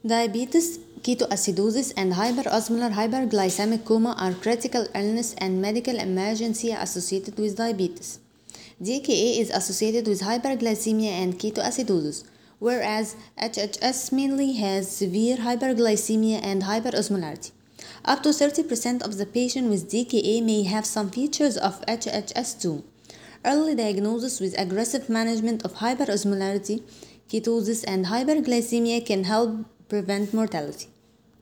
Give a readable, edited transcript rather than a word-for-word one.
Diabetes, ketoacidosis, and hyperosmolar hyperglycemic coma are critical illness and medical emergency associated with diabetes. DKA is associated with hyperglycemia and ketoacidosis, whereas HHS mainly has severe hyperglycemia and hyperosmolarity. Up to 30% of the patient with DKA may have some features of HHS too. Early diagnosis with aggressive management of hyperosmolarity, ketosis, and hyperglycemia can help prevent mortality.